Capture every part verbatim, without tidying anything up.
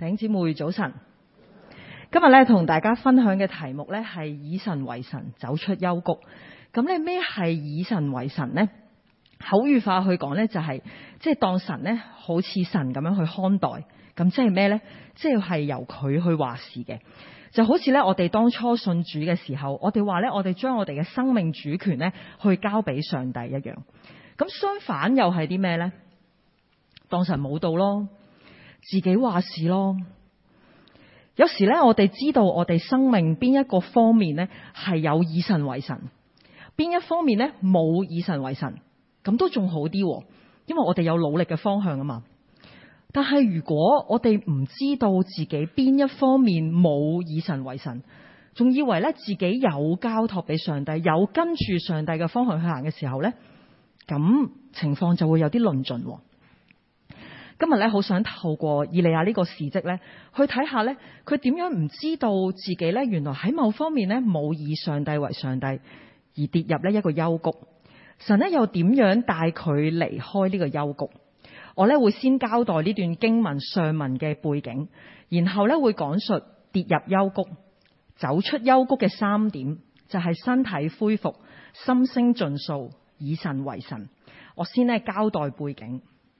弟兄姊妹早晨，今日咧同大家分享嘅題目咧係以神為神，走出幽谷。咁咧咩係以神為神呢？口語化去講咧就係即係當神咧好似神咁樣去看待。咁即係咩呢？即係係由佢去話事嘅。就好似咧我哋當初信主嘅時候，我哋話咧我哋將我哋嘅生命主權咧去交俾上帝一樣。咁相反又係啲咩呢？當神冇到咯。自己話事咯。有時咧，我哋知道我哋生命邊一個方面咧係有以神為神，邊一方面咧冇以神為神，咁都仲好啲，因為我哋有努力嘅方向啊嘛。但係如果我哋唔知道自己邊一方面冇以神為神，仲以為咧自己有交託俾上帝，有跟住上帝嘅方向去行嘅時候咧，咁情況就會有啲論盡。今日咧好想透過以利亞呢個事蹟咧，去睇下咧佢點樣唔知道自己咧原來喺某方面咧冇以上帝為上帝，而跌入呢一個幽谷。神咧又點樣帶佢離開呢個幽谷？我咧會先交代呢段經文上文嘅背景，然後咧會講述跌入幽谷、走出幽谷嘅三點，就係身體恢復、心聲盡數、以神為神。我先咧交代背景。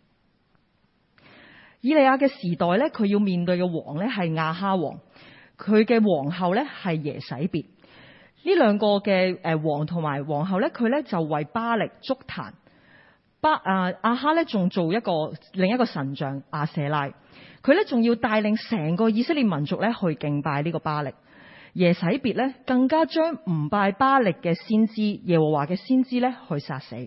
以利亞嘅時代咧，佢要面對嘅王咧係亞哈王，佢嘅皇后咧係耶洗別。呢兩個嘅誒王同埋皇后咧，佢咧就為巴力築壇。巴啊亞哈咧仲做一個另一個神像亞舍拉，佢咧仲要帶領成個以色列民族咧去敬拜呢個巴力。耶洗別咧更加將唔拜巴力嘅先知耶和華嘅先知咧去殺死。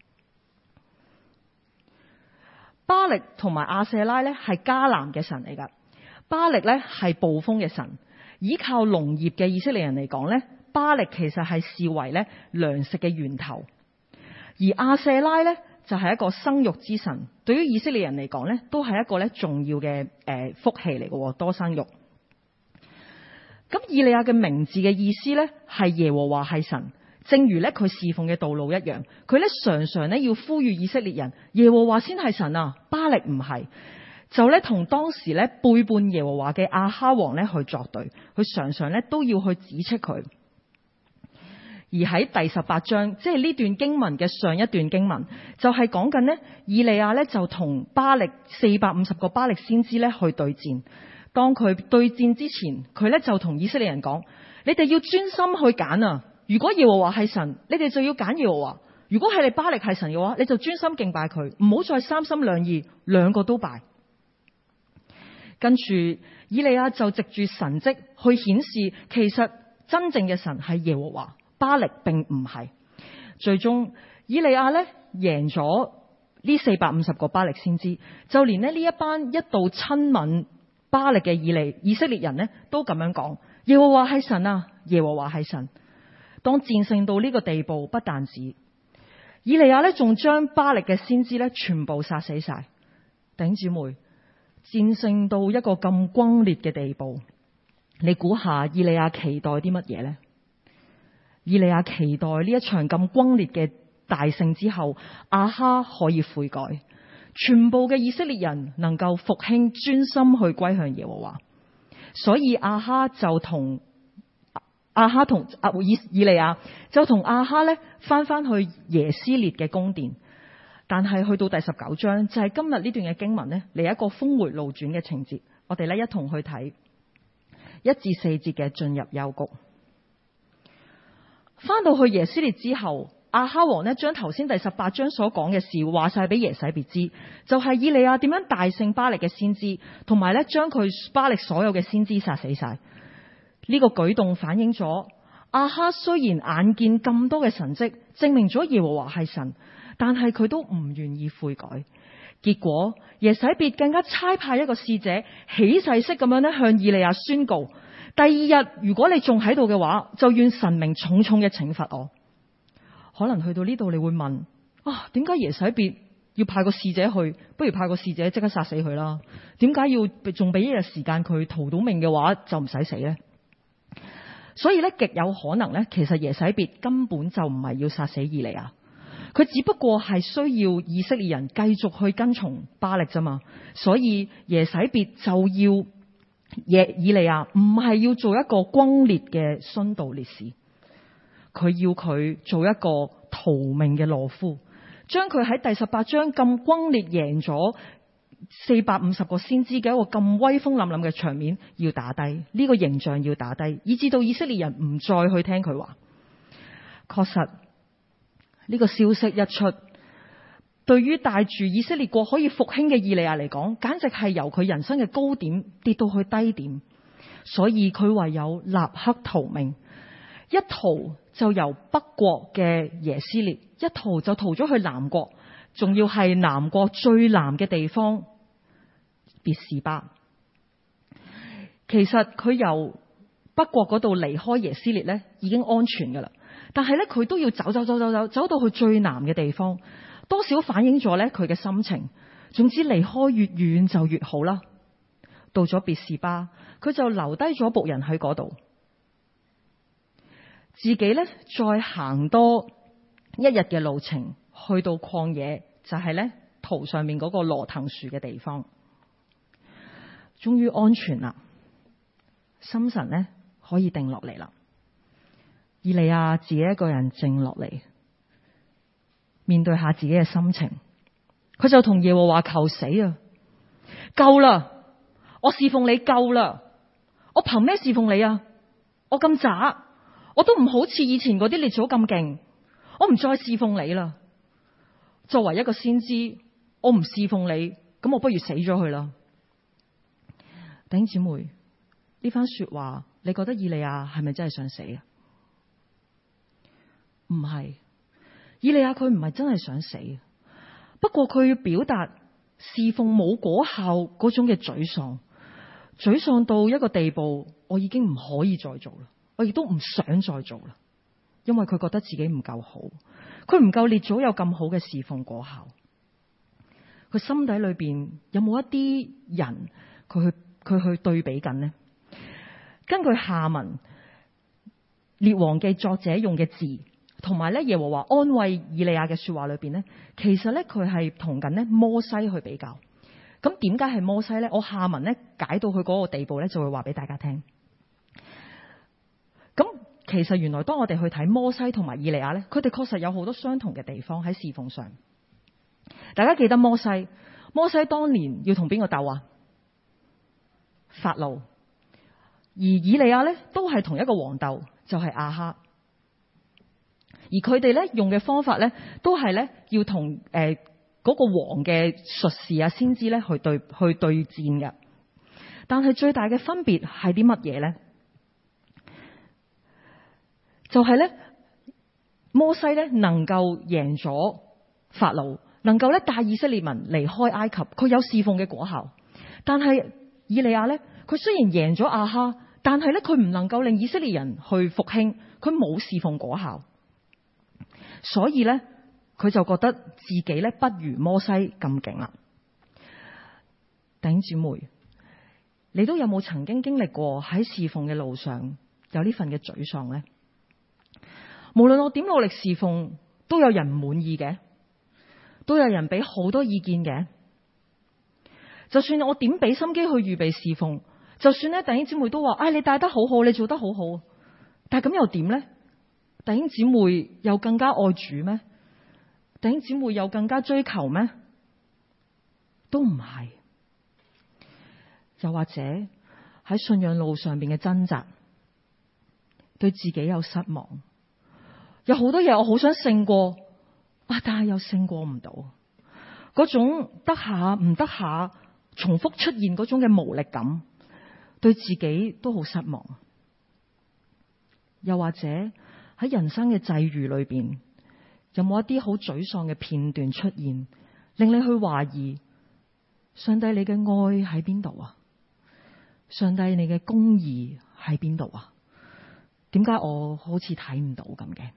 巴力同埋亞舍拉咧係迦南嘅神嚟噶，巴力咧係暴風嘅神。依靠農業嘅以色列人嚟講咧，巴力其實係視為咧糧食嘅源頭，而亞舍拉咧就係一個生育之神。對於以色列人嚟講咧，都係一個咧重要嘅誒福氣嚟嘅，多生育。咁以利亞嘅名字嘅意思咧係耶和華係神。正如咧佢侍奉嘅道路一樣，佢咧常常咧要呼籲以色列人，耶和華先係神啊，巴力唔係。就咧同當時咧背叛耶和華嘅亞哈王咧去作對，佢常常咧都要去指斥佢。而喺第十八章，即係呢段經文嘅上一段經文，就係講緊呢以利亞咧就同巴力四百五十個巴力先知咧去對戰。當佢對戰之前，佢咧就同以色列人講：你哋要專心去揀啊！如果耶和華係神，你哋就要揀耶和華；如果係你巴力係神嘅話，你就專心敬拜佢，唔好再三心兩意，兩個都拜。跟住以利亞就藉住神蹟去顯示，其實真正嘅神係耶和華，巴力並唔係。最終以利亞咧贏咗呢四百五十個巴力先知，就連咧呢一班一度親吻巴力嘅以利以色列人咧都咁樣講：耶和華係神啊，耶和華係神。當戰勝到呢個地步，不但止，以利亞咧仲將巴力嘅先知咧全部殺死晒。弟兄姊妹，戰勝到一個咁轟烈嘅地步，你估下以利亞期待啲乜嘢呢？以利亞期待呢一場咁轟烈嘅大勝之後，亞哈可以悔改，全部嘅以色列人能夠復興，專心去歸向耶和華。所以亞哈就同亞哈同以以利亞就同亞哈咧翻翻去耶斯列嘅宮殿。但係去到第十九章，就係、是、今日呢段嘅經文呢，嚟一個峰回路轉嘅情節。我哋咧一同去睇一至四節嘅進入幽谷。翻到去耶斯列之後，亞哈王呢將頭先第十八章所講嘅事話晒俾耶洗別知，就係、是、以利亞點樣大勝巴力嘅先知，同埋咧將佢巴力所有嘅先知殺死晒。呢、這個舉動反映咗亞哈雖然眼見咁多嘅神蹟，證明咗耶和華係神，但係佢都唔願意悔改。結果耶洗別更加差派一個使者起誓式咁樣咧向以利亞宣告：第二日如果你仲喺度嘅話，就願神明重重嘅懲罰我。可能去到呢度你會問：啊，點解耶洗別要派個使者去？不如派個使者即刻殺死佢啦？點解要仲俾一日時間佢逃到命嘅話就唔使死呢？所以咧，極有可能咧，其實耶洗別根本就唔係要殺死以利亞，佢只不過係需要以色列人繼續去跟從巴力啫嘛。所以耶洗別就要耶以利亞唔係要做一個轟烈嘅殉道烈士，佢要佢做一個逃命嘅懦夫，將佢喺第十八章咁轟烈贏咗四百五十個先知嘅一個咁威風凜凜嘅場面要打低，呢個形象要打低，以至到以色列人唔再去聽佢話。確實呢個消息一出，對於帶住以色列國可以復興嘅以利亞嚟講，簡直係由佢人生嘅高點跌到去低點，所以佢唯有立刻逃命，一逃就由北國嘅耶斯列，一逃就逃咗去南國，仲要係南國最南嘅地方別是巴。其實佢由北國嗰度離開耶斯列咧，已經安全噶啦，但係咧佢都要走走走走走走到去最南嘅地方，多少反映咗咧佢嘅心情。總之離開越遠就越好啦。到咗別是巴，佢就留低咗僕人喺嗰度，自己咧再行多一日嘅路程，去到曠野，就係咧圖上面嗰個羅藤樹嘅地方。終於安全啦，心神咧可以定落嚟啦。以利亞自己一個人靜落嚟，面對下自己嘅心情，佢就同耶和華求死啊！夠啦，我侍奉你夠啦，我憑咩侍奉你啊？我咁渣，我都唔好似以前嗰啲列祖咁勁，我唔再侍奉你啦。作為一個先知，我唔侍奉你，咁我不如死咗佢啦。弟兄姊妹，呢番說話，你覺得以利亞係咪真係想死啊？唔係，以利亞佢唔係真係想死，不過佢要表達侍奉冇果效嗰種嘅沮喪，沮喪到一個地步，我已經唔可以再做啦，我亦都唔想再做啦，因為佢覺得自己唔夠好，佢唔夠列祖有咁好嘅侍奉果效。佢心底裏邊有冇一啲人，佢去佢去對比緊呢？根據下文列王記作者用嘅字，同埋咧耶和華安慰以利亞嘅說話裏邊呢，其實咧佢係同緊咧摩西去比較。咁點解係摩西呢？我下文咧解到佢嗰個地步咧，就會話俾大家聽。咁其實原來當我哋去睇摩西同埋以利亞咧，佢哋確實有好多相同嘅地方喺侍奉上。大家記得摩西，摩西當年要同邊個鬥啊？法老。而以利亞咧都係同一個王鬥，就係亞哈。而佢哋咧用嘅方法咧，都係咧要同誒嗰個王嘅術士啊、先知咧去對去對戰嘅。但係最大嘅分別係啲乜嘢咧？就係咧摩西咧能夠贏咗法老，能夠咧帶以色列民離開埃及，佢有侍奉嘅果效。但係以利亞咧，佢雖然贏咗亞哈，但係咧佢唔能夠令以色列人去復興，佢冇侍奉果效。所以咧，佢就覺得自己咧不如摩西咁勁啦。弟兄姊妹，你都有冇曾經經歷過喺侍奉嘅路上有呢份嘅沮喪呢？無論我點努力侍奉，都有人唔滿意嘅，都有人俾好多意見嘅。就算我點俾心機去預備侍奉，就算咧弟兄姊妹都話，唉、哎，你帶得好好，你做得好好，但係咁又點呢？弟兄姊妹又更加愛主咩？弟兄姊妹又更加追求咩？都唔係。又或者喺信仰路上邊嘅掙扎，對自己有失望，有好多嘢我好想勝過啊，但係又勝過唔到，嗰種得下唔得下，重複出現嗰種嘅無力感，對自己都好失望。又或者喺人生嘅際遇裏邊，有冇一啲好沮喪嘅片段出現，令你去懷疑上帝你嘅愛喺邊度啊？上帝你嘅公義喺邊度啊？點解我好似睇唔到咁嘅？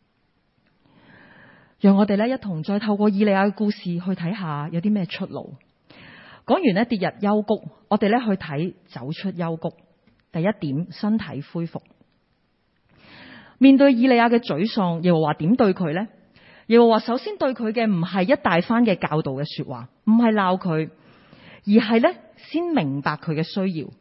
讓我哋咧一同再透過以利亞嘅故事去睇下有啲咩出路。講完呢跌入幽谷，我哋咧去睇走出幽谷。第一點，身體恢復。面對以利亞嘅沮喪，耶和華點對佢呢？耶和華首先對佢嘅唔係一大番嘅教導嘅說話，唔係鬧佢，而係咧先明白佢嘅需要，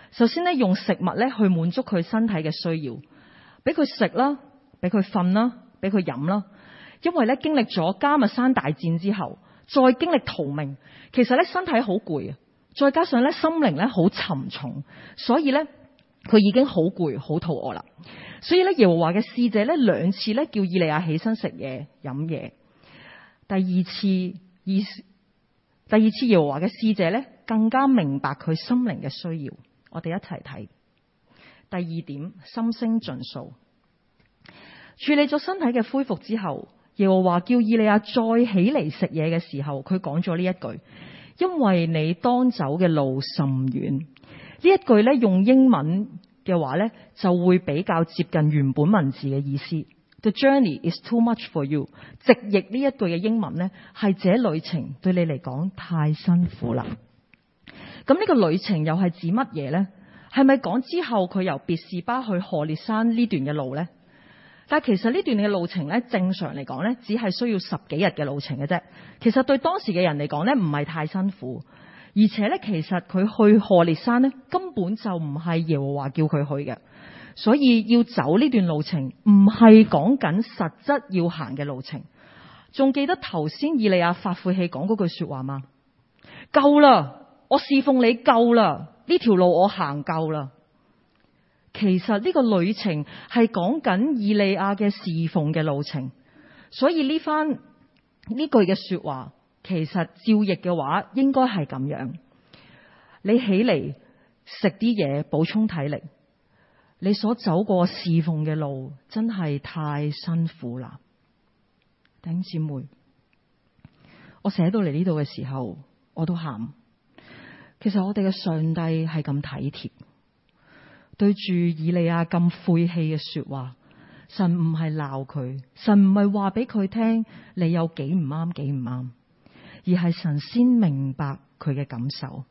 首先咧用食物咧去滿足佢身體嘅需要，俾佢食啦，俾佢瞓啦，俾佢飲啦。因為咧經歷咗迦密山大戰之後，再經歷逃命，其實咧身體好攰啊，再加上咧心靈咧好沉重，所以咧佢已經好攰好肚餓啦。所以咧耶和華嘅使者咧兩次咧叫以利亞起身食嘢飲嘢。第二次意第二次耶和華嘅使者咧更加明白佢心靈嘅需要。我哋一齊睇第二點，心聲盡訴。處理咗身體嘅恢復之後，耶和華叫以利亞再起嚟食嘢嘅時候，佢講咗呢一句：因為你當走嘅路甚遠。呢一句咧用英文嘅話咧就會比較接近原本文字嘅意思。The journey is too much for you。直譯呢一句嘅英文咧係這旅程對你嚟講太辛苦啦。咁呢個旅程又係指乜嘢呢？係咪講之後佢由別是巴去何烈山呢段嘅路呢？但係其實呢段嘅路程咧，正常嚟講咧，只係需要十幾日嘅路程嘅啫。其實對當時嘅人嚟講咧，唔係太辛苦。而且咧，其實佢去何烈山咧，根本就唔係耶和華叫佢去嘅。所以要走呢段路程，唔係講緊實質要行嘅路程。仲記得頭先以利亞發晦氣講嗰句說話嗎？夠啦！我侍奉你夠啦，呢條路我行夠啦。其實呢個旅程係講緊以利亞嘅侍奉嘅路程，所以呢番呢句嘅說話，其實照譯嘅話應該係咁樣：你起嚟食啲嘢補充體力，你所走過侍奉嘅路真係太辛苦啦。弟兄姊妹，我寫到嚟呢度嘅時候，我都喊。其實我哋嘅上帝係咁體貼，對住以利亞咁晦氣嘅說話，神唔係鬧佢，神唔係話俾佢聽你有幾唔啱幾唔啱，而係神先明白佢嘅感受。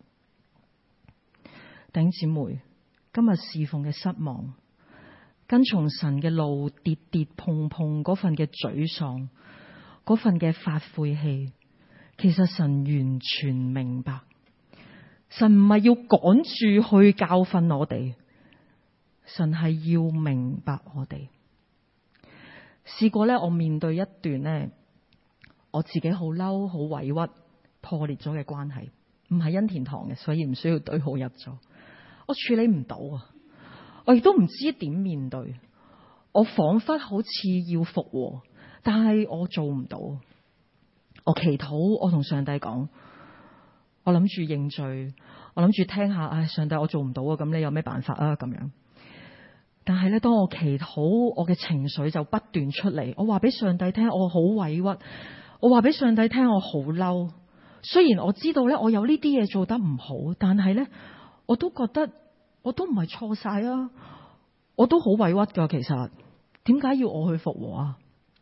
弟兄姊妹，今日侍奉嘅失望，跟從神嘅路跌跌碰碰嗰份嘅沮喪，嗰份嘅發晦氣，其實神完全明白。神唔係要趕住去教訓我哋，神係要明白我哋。試過咧，我面對一段咧，我自己好嬲、好委屈、破裂咗嘅關係，唔係恩田堂嘅，所以唔需要對號入座。我處理唔到啊，我亦都唔知點面對。我仿佛好似要復和，但係我做唔到。我祈禱，我同上帝講。我諗住認罪，我諗住聽下，唉，上帝，我做唔到啊，咁你有咩辦法啊？咁樣。但係咧，當我祈禱，我嘅情緒就不斷出嚟。我話俾上帝聽，我好委屈。我話俾上帝聽，我好嬲。雖然我知道咧，我有呢啲嘢做得唔好，但係咧，我都覺得我都唔係錯晒啊！我都好委屈噶，其實點解要我去復和啊？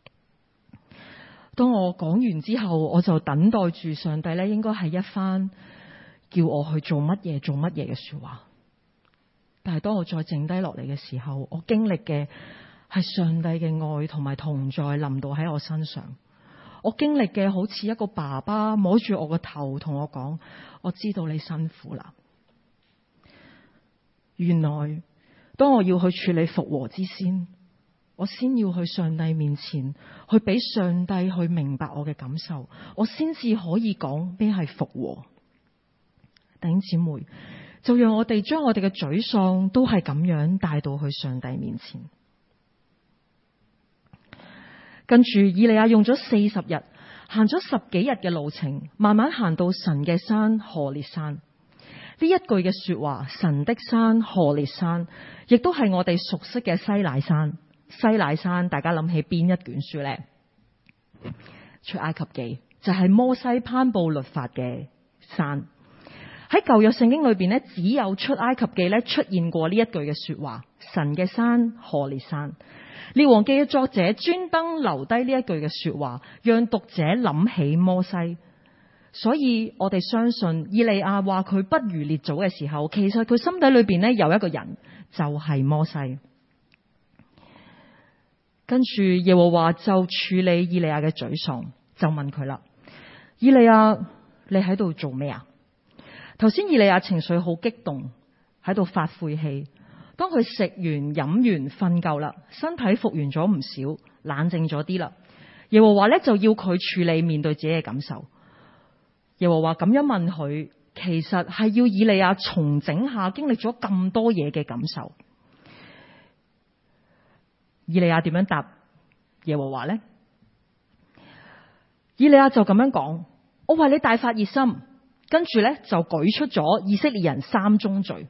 當我講完之後，我就等待住上帝咧，應該係一番叫我去做乜嘢做乜嘢嘅說話。但係當我再靜低落嚟嘅時候，我經歷嘅係上帝嘅愛同埋同在臨到喺我身上。我經歷嘅好似一個爸爸摸住我個頭同我講：我知道你辛苦啦。原來當我要去處理復和之先，我先要去上帝面前，去俾上帝去明白我嘅感受，我先至可以講咩係復和。弟兄姊妹，就讓我哋將我哋嘅沮喪都係咁樣帶到去上帝面前。跟住以利亞用咗四十日，行咗十幾日嘅路程，慢慢行到神嘅山何烈山。呢一句嘅說話，神的山何烈山，亦都係我哋熟悉嘅西乃山。西乃山，大家諗起邊一卷書呢？出埃及記，就係摩西頒布律法嘅山。喺舊約聖經裏邊咧，只有出埃及記咧出現過呢一句嘅說話：神嘅山何烈山。列王記嘅作者專登留低呢一句嘅說話，讓讀者諗起摩西。所以我哋相信以利亞話佢不如列祖嘅時候，其實佢心底裏邊咧有一個人，就係摩西。跟住耶和華就處理以利亞嘅沮喪，就問佢啦：以利亞，你喺度做咩啊？頭先以利亞情緒好激動， 喺度發晦氣。當佢食完飲完瞓夠啦，身體復原咗唔少，冷靜咗啲啦。耶和華咧就要佢處理面對自己嘅感受。耶和華咁樣問佢，其實係要以利亞重整下經歷咗咁多嘢嘅感受。以利亞點樣答耶和華呢？以利亞就咁樣講：我為你大發熱心，跟住咧就舉出咗以色列人三宗罪。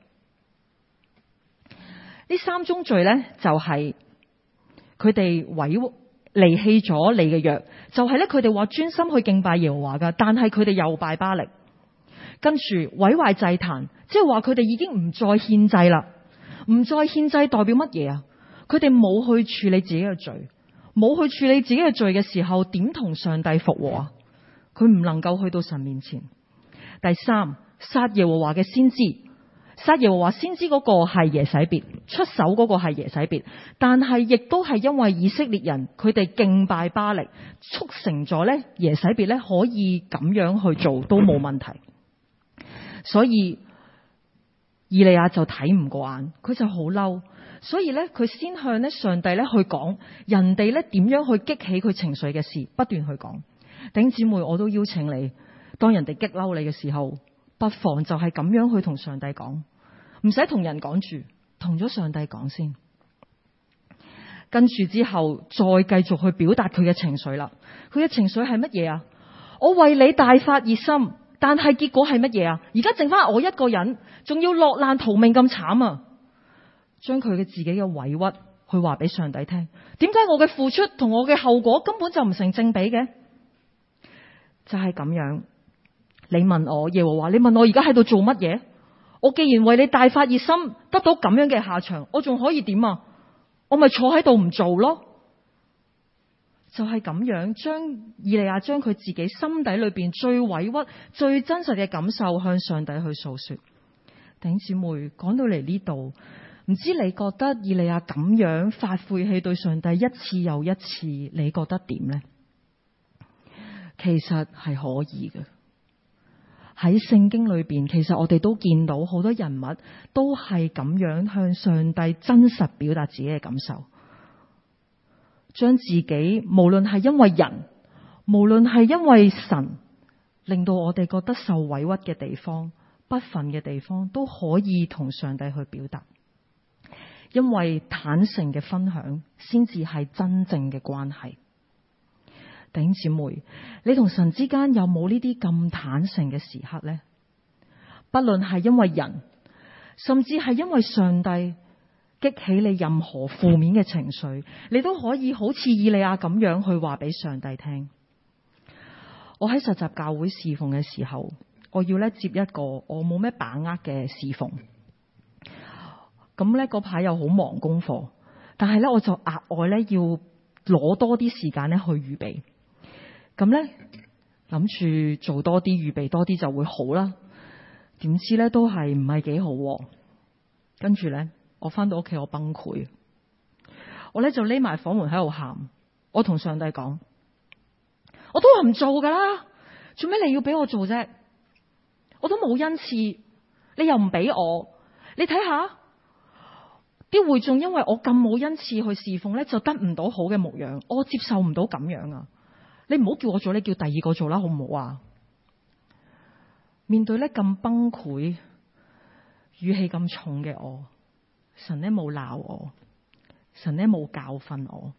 呢三宗罪咧就係佢哋毀離棄咗你嘅約，就係咧佢哋話專心去敬拜耶和華噶，但係佢哋又拜巴力，跟住毀壞祭壇，即係話佢哋已經唔再獻祭啦。唔再獻祭代表乜嘢啊？佢哋冇去處理自己嘅罪，冇去處理自己嘅罪嘅時候，點同上帝復和啊？佢唔能夠去到神面前。第三，殺耶和華嘅先知。殺耶和華先知嗰個係耶洗別，出手嗰個係耶洗別，但係亦都係因為以色列人佢哋敬拜巴力，促成咗咧耶洗別咧可以咁樣去做都冇問題。所以以利亞就睇唔過眼，佢就好嬲，所以咧佢先向咧上帝咧去講人哋咧點樣去激起佢情緒嘅事，不斷去講。弟兄姊妹，我都邀請你，當人哋激嬲你嘅時候，不妨就係咁樣去同上帝講，唔使同人講住，同咗上帝講先。跟住之後再繼續去表達佢嘅情緒啦。佢嘅情緒係乜嘢啊？我為你大發熱心，但係結果係乜嘢啊？而家剩翻我一個人，仲要落難逃命咁慘啊！將佢嘅自己嘅委屈去話俾上帝聽。點解我嘅付出同我嘅後果根本就唔成正比嘅？就係咁樣。你問我耶和華，你問我而家喺度做乜嘢？我既然為你大發熱心，得到咁樣嘅下場，我仲可以點啊？我咪坐喺度唔做咯。就係咁樣，將以利亞將佢自己心底裏邊最委屈、最真實嘅感受向上帝去訴說。弟兄姊妹，講到嚟呢度，唔知你覺得以利亞咁樣發晦氣對上帝一次又一次，你覺得點呢？其實係可以嘅。喺聖經裏邊，其實我哋都見到好多人物都係咁樣向上帝真實表達自己嘅感受，將自己無論係因為人，無論係因為神，令到我哋覺得受委屈嘅地方、不忿嘅地方，都可以同上帝去表達。因為坦誠嘅分享，先至係真正嘅關係。弟兄姊妹，你同神之間有冇呢啲咁坦誠嘅時刻呢？不論係因為人，甚至係因為上帝激起你任何負面嘅情緒，你都可以好似以利亞咁樣去話俾上帝聽。我喺實習教會侍奉嘅時候，我要咧接一個我冇咩把握嘅侍奉，咁咧嗰排又好忙功課，但係咧我就額外咧要攞多啲時間咧去預備。咁咧諗住做多啲預備多啲就會好啦，點知咧都係唔係幾好。跟住咧我翻到屋企我崩潰，我咧就匿埋房門喺度喊。我同上帝講，我都話唔做噶啦，做咩你要俾我做啫？我都冇恩賜，你又唔俾我，你睇下啲會眾因為我咁冇恩賜去侍奉咧，就得唔到好嘅牧養，我接受唔到咁樣啊！你唔好叫我做，你叫第二個做啦，好唔好啊？面對咧咁崩潰、語氣咁重嘅我，神咧冇鬧我，神咧冇教訓我，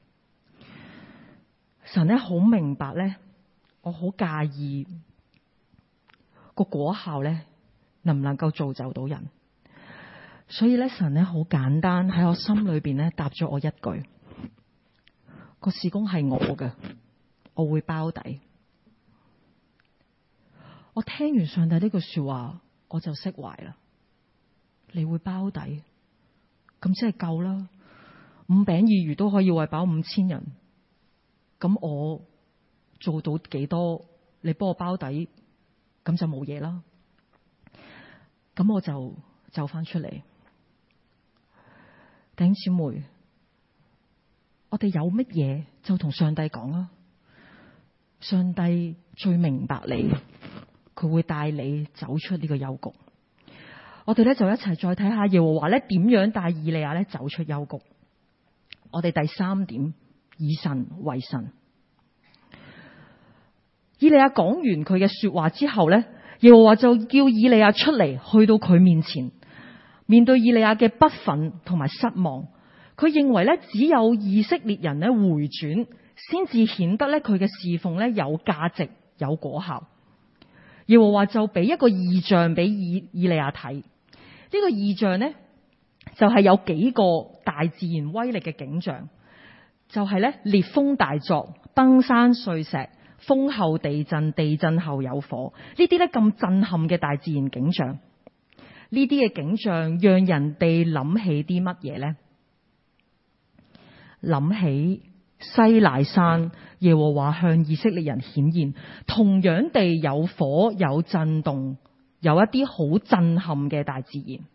神咧好明白咧，我好介意個果效咧能唔能夠造就到人，所以咧神咧好簡單喺我心裏邊咧答咗我一句：個事工係我嘅。我會包底。我聽完上帝呢句說話，我就釋懷啦。你會包底，咁即係夠啦。五餅二魚都可以餵飽五千人，咁我做到幾多？你幫我包底，咁就冇嘢啦。咁我就走翻出嚟。弟兄姊妹，我哋有乜嘢就同上帝講啊！上帝最明白你，佢會帶你走出呢個幽谷。 我哋咧就一齊再睇下耶和華咧點樣帶以利亞咧走出幽谷。我哋第三點，以神為神。以利亞講完佢嘅說話之後咧，耶和華就叫以利亞出嚟，去到佢面前，面對以利亞嘅不忿同埋失望。佢認為咧，只有以色列人咧回轉，先至顯得咧佢嘅侍奉咧有價值、有果效。耶和華就俾一個異象俾以以利亞睇。呢個異象呢，就係有幾個大自然威力嘅景象，就係咧烈風大作、崩山碎石、風後地震、地震後有火。呢啲咧咁震撼嘅大自然景象，呢啲嘅景象讓人哋諗起啲乜嘢呢？諗起西乃山，耶和華向以色列人顯現，同樣地有火、有震動，有一啲好震撼嘅大自然。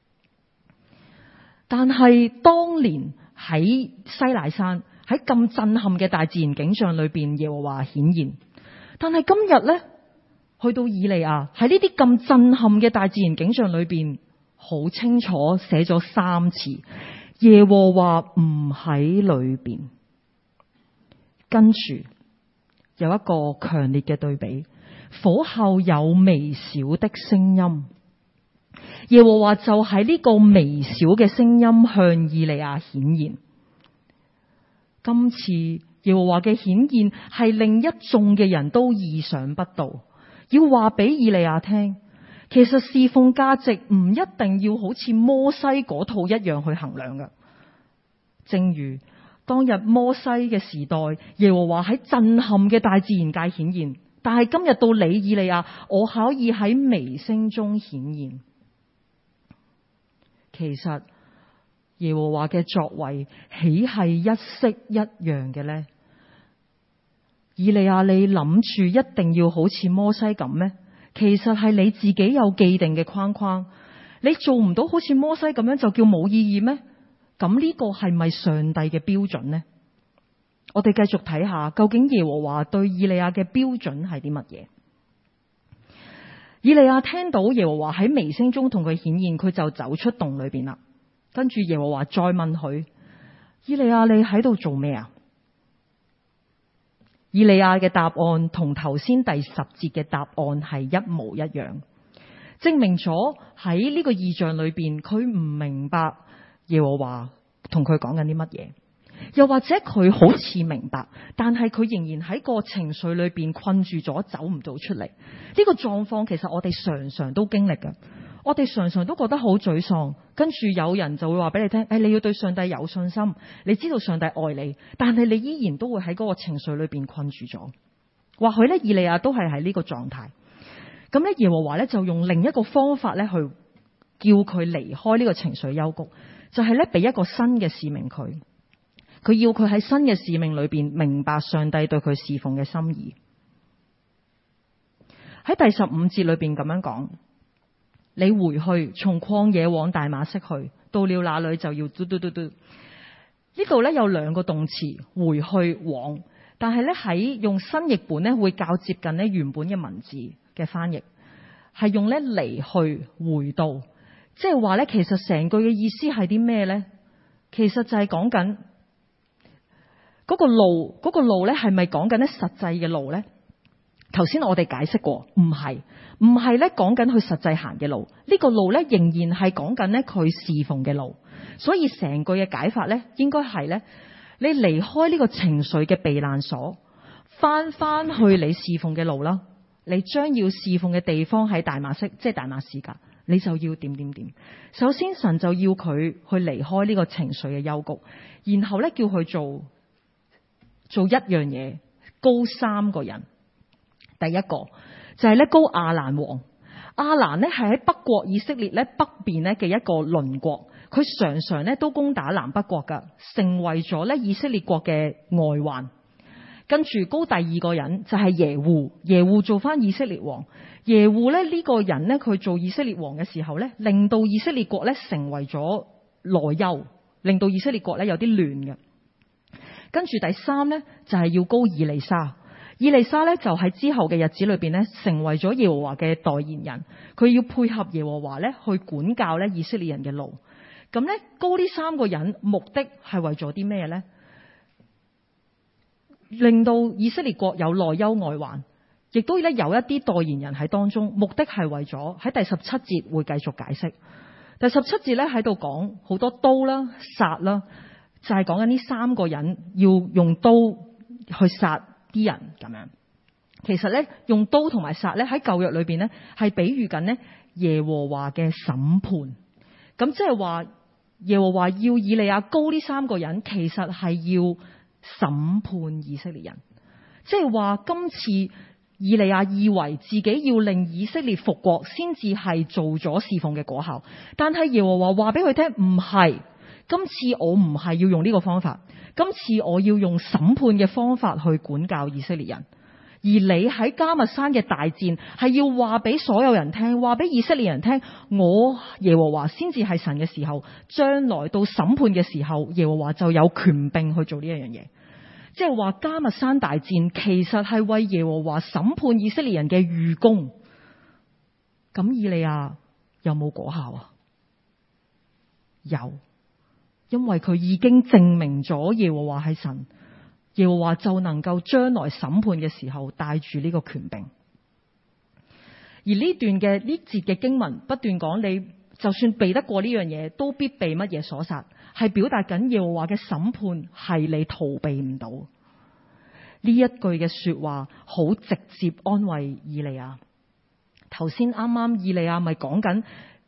但係當年喺西乃山，喺咁震撼嘅大自然景象裏邊，耶和華顯現。但係今日呢，去到以利亞喺呢啲咁震撼嘅大自然景象裏邊，好清楚寫咗三次。耶和華唔喺裏邊，跟住有一個強烈嘅對比，火後有微小的聲音。耶和華就喺呢個微小嘅聲音向以利亞顯現。今次耶和華嘅顯現係令一眾嘅人都意想不到，要話俾以利亞聽。其實侍奉價值唔一定要好似摩西嗰套一樣去衡量嘅。正如當日摩西嘅時代，耶和華喺震撼嘅大自然界顯現，但係今日到你以利亞，我可以喺微聲中顯現。其實耶和華嘅作為豈係一式一樣嘅呢？以利亞，你諗住一定要好似摩西咁咩？其實係你自己有既定嘅框框，你做唔到好似摩西咁樣就叫冇意義咩？咁呢個係咪上帝嘅標準呢？我哋繼續睇下，究竟耶和華對以利亞嘅標準係啲乜嘢？以利亞聽到耶和華喺微聲中同佢顯現，佢就走出洞裏邊啦。跟住耶和華再問佢：以利亞，你喺度做咩啊？以利亞嘅答案同頭先第十節嘅答案係一模一樣，證明咗喺呢個異象裏邊，佢唔明白耶和華同佢講緊啲乜嘢，又或者佢好似明白，但係佢仍然喺個情緒裏邊困住咗，走唔到出嚟。呢個狀況其實我哋常常都經歷嘅，我哋常常都覺得好沮喪，跟住有人就會話俾你聽：誒，你要對上帝有信心，你知道上帝愛你，但係你依然都會喺嗰個情緒裏邊困住咗。或許咧，以利亞都係喺呢個狀態。咁咧，耶和華咧就用另一個方法咧去叫佢離開呢個情緒幽谷，就係咧俾一個新嘅使命佢。佢要佢喺新嘅使命裏邊明白上帝對佢侍奉嘅心意。喺第十五節裏邊咁樣講：你回去，從曠野往大馬色去，到了那裏就要嘟嘟嘟嘟。呢度咧有兩個動詞，回去往，但係咧喺用新譯本咧會較接近咧原本嘅文字嘅翻譯，係用咧離去回到，即係話咧其實成句嘅意思係啲咩咧？其實就係講緊嗰個路，嗰個路咧係咪講緊咧實際嘅路咧？頭先我哋解釋過，唔係，唔係咧講緊佢實際行嘅路，呢個路咧仍然係講緊咧佢侍奉嘅路。所以成句嘅解法咧，應該係咧，你離開呢個情緒嘅避難所，翻翻去你侍奉嘅路啦。你將要侍奉嘅地方喺大馬色，即係大馬士革，你就要點點點。首先神就要佢去離開呢個情緒嘅幽谷，然後咧叫佢做做一樣嘢，膏三個人。第一個就係咧膏亞蘭王。亞蘭咧係喺北國以色列咧北邊咧嘅一個鄰國，佢常常咧都攻打南北國噶，成為咗咧以色列國嘅外患。跟住膏第二個人就係耶戶，耶戶做翻以色列王。耶戶咧呢個人咧佢做以色列王嘅時候咧，令到以色列國咧成為咗內憂，令到以色列國咧有啲亂嘅。跟住第三咧就係要膏以利沙。 以利沙咧就喺之後嘅日子裏邊咧，成為咗耶和華嘅代言人，佢要配合耶和華咧去管教咧以色列人嘅路。咁咧膏呢三個人目的係為咗啲咩咧？令到以色列國有內憂外患，亦都咧有一啲代言人喺當中，目的係為咗喺第十七節會繼續解釋。第十七節咧喺度講好多刀啦、殺啦，就係講緊呢三個人要用刀去殺啲人咁樣。其實咧用刀同埋殺咧喺舊約裏邊咧係比喻緊咧耶和華嘅審判。咁即係話耶和華要以利亞膏呢三個人，其實係要審判以色列人。即係話今次以利亞以為自己要令以色列復國先至係做咗侍奉嘅果效，但係耶和華話俾佢聽唔係，今次我唔係要用呢個方法，今次我要用審判嘅方法去管教以色列人。而你喺迦密山嘅大戰係要話俾所有人聽，話俾以色列人聽，我耶和華先至係神嘅時候，將來到審判嘅時候，耶和華就有權柄去做呢一樣嘢。即係話迦密山大戰其實係為耶和華審判以色列人嘅預功。咁以利亞有冇果效啊？有，因為佢已經證明咗耶和華係神。耶和華就能夠將來審判嘅時候帶住呢個權柄。而呢段嘅呢節嘅經文不斷講，你就算避得過呢樣嘢，都必被乜嘢所殺，係表達緊耶和華嘅審判係你逃避唔到。呢一句嘅說話好直接安慰以利亞。頭先啱啱以利亞咪講緊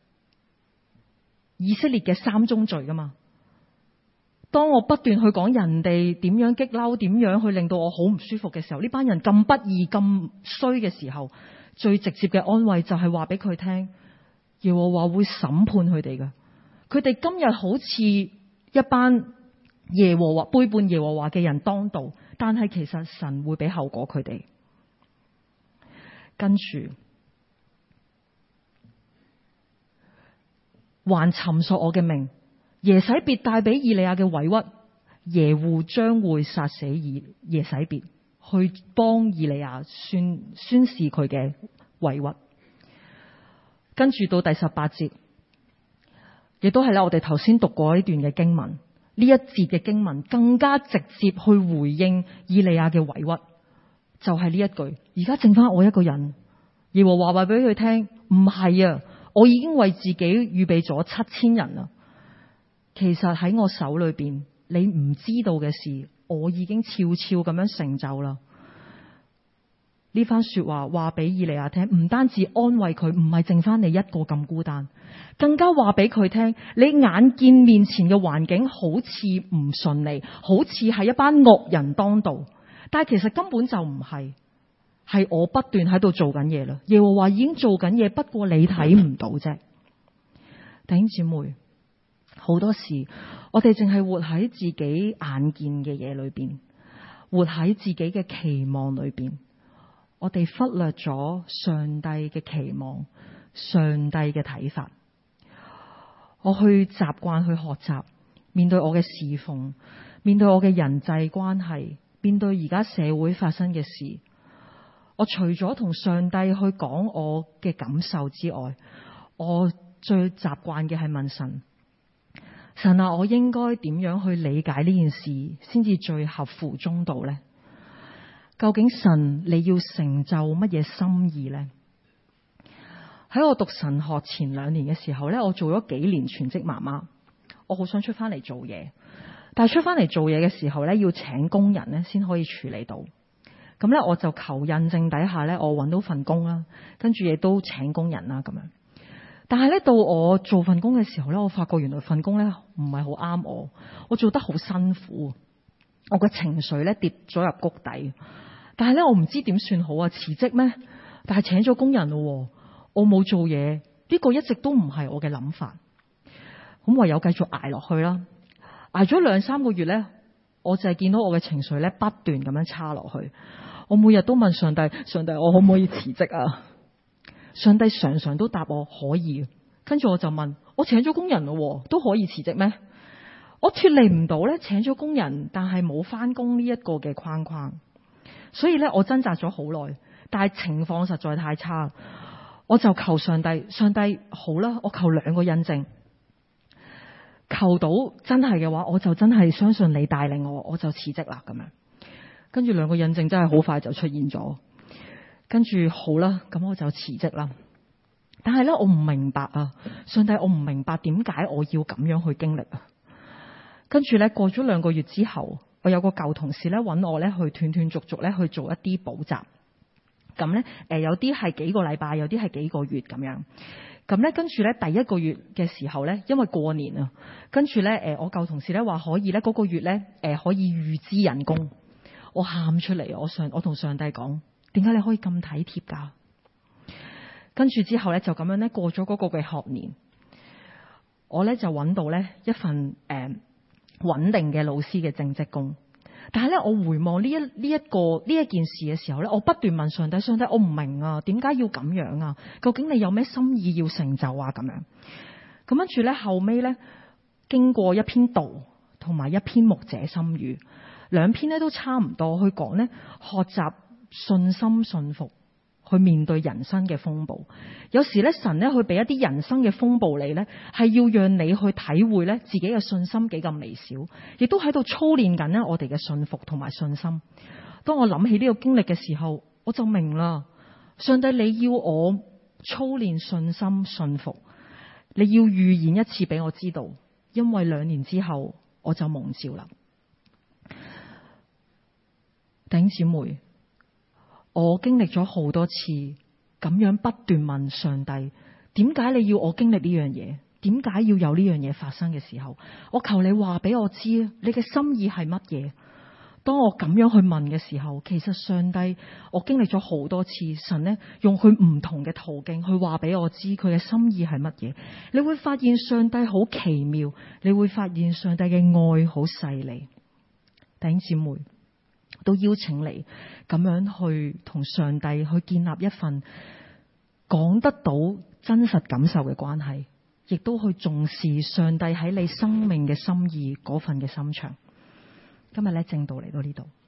以色列嘅三宗罪噶嘛？當我不斷去講人哋點樣激嬲，點樣去令到我好唔舒服嘅時候，呢班人咁不義咁衰嘅時候，最直接嘅安慰就係話俾佢聽，耶和華會審判佢哋嘅。佢哋今日好似一班耶和華背叛耶和華嘅人當道，但係其實神會俾後果佢哋。跟住還尋索我嘅命，耶洗別帶俾以利亞嘅委屈，耶戶將會殺死以耶洗別，去幫以利亞宣宣示佢嘅委屈。跟住到第十八節，亦都係咧我哋頭先讀過呢段嘅經文，呢一節嘅經文更加直接去回應以利亞嘅委屈，就係呢一句：而家剩翻我一個人。耶和華話俾佢聽，唔係啊，我已經為自己預備咗七千人啦。其實喺我手裏邊，你唔知道嘅事，我已經悄悄咁樣成就啦。呢番說話話俾以利亞聽，唔單止安慰佢，唔係剩翻你一個咁孤單，更加話俾佢聽，你眼見面前嘅環境好似唔順利，好似係一班惡人當道，但係其實根本就唔係，係我不斷喺度做緊嘢啦。耶和華已經做緊嘢，不過你睇唔到啫。弟兄姊妹，好多時我哋淨係活喺自己眼見嘅嘢裏邊，活喺自己嘅期望裏邊，我哋忽略咗上帝嘅期望，上帝嘅睇法。我去習慣去學習，面對我嘅侍奉，面對我嘅人際關係，面對而家社會發生嘅事，我除咗同上帝去講我嘅感受之外，我最習慣嘅係問神，神啊，我應該點樣去理解呢件事先至最合乎中道呢？究竟神你要成就乜嘢心意呢？喺我讀神學前兩年嘅時候呢，我做咗幾年全職媽媽，我好想出翻嚟做嘢，但係出翻嚟做嘢嘅時候呢，要請工人呢先可以處理到。咁呢，我就求印證底下呢，我揾到份工啦，跟住亦都請工人啦咁樣。但係呢，到我做份工嘅時候呢，我發覺原來份工呢唔係好啱我，我做得好辛苦，我個情緒呢跌咗入谷底。但係呢，我唔知點算好啊？辭職咩？但係請咗工人咯，我冇做嘢，呢個一直都唔係我嘅諗法。咁唯有繼續捱落去啦。捱咗兩三個月呢，我就係見到我嘅情緒呢不斷咁樣差落去。我每日都問上帝，上帝，我可唔可以辭職啊？上帝常常都答我可以。跟住我就問，我請咗工人咯，都可以辭職咩？我脫離唔到呢請咗工人但係冇返工呢一個嘅框框。 所以咧我掙扎咗好耐，但係情況實在太差，我就求上帝，上帝好啦，我求兩個印證，求到真係嘅話，我就真係相信你帶領我，我就辭職啦咁樣。跟住兩個印證真係好快就出現咗，跟住好啦，咁我就辭職啦。但係咧我唔明白啊，上帝，我唔明白點解我要咁樣去經歷啊。跟住咧過咗兩個月之後，我有個舊同事咧揾我咧去斷斷續續咧去做一啲補習。咁咧誒有啲係幾個禮拜，有啲係幾個月咁樣。咁咧跟住咧第一個月嘅時候咧，因為過年啊，跟住咧誒我舊同事咧話可以咧嗰個月咧誒可以預支人工。我喊出嚟，我上我同上帝講，點解你可以咁體貼㗎？跟住之後咧就咁樣咧過咗嗰個嘅學年，我咧就揾到咧一份誒、呃、穩定嘅老師嘅正職工。但係咧我回望呢一呢一個呢一件事嘅時候咧，我不斷問上帝，上帝我唔明啊，點解要咁樣啊？究竟你有咩心意要成就啊？咁樣咁跟住咧後尾咧經過一篇道同埋一篇牧者心語，兩篇咧都差唔多去講咧學習信心信服去面對人生嘅風暴。有時咧神咧去俾一啲人生嘅風暴你咧，係要讓你去體會咧自己嘅信心幾咁微小，亦都喺度操練緊咧我哋嘅信服同埋信心。當我諗起呢個經歷嘅時候，我就明啦，上帝你要我操練信心信服，你要預演一次俾我知道，因為兩年之後我就蒙召啦。弟兄姊妹，我經歷咗好多次咁樣不斷問上帝，點解你要我經歷呢樣嘢？點解要有呢樣嘢發生嘅時候，我求你話俾我知，你嘅心意係乜嘢？當我咁樣去問嘅時候，其實上帝，我經歷咗好多次，神呢用佢唔同嘅途徑去話俾我知佢嘅心意係乜嘢。你會發現上帝好奇妙，你會發現上帝嘅愛好細膩。弟兄姊妹，都邀請你咁樣去同上帝去建立一份講得到真實感受嘅關係，亦都去重視上帝喺你生命嘅心意嗰份嘅心腸。今日咧正道嚟到呢度。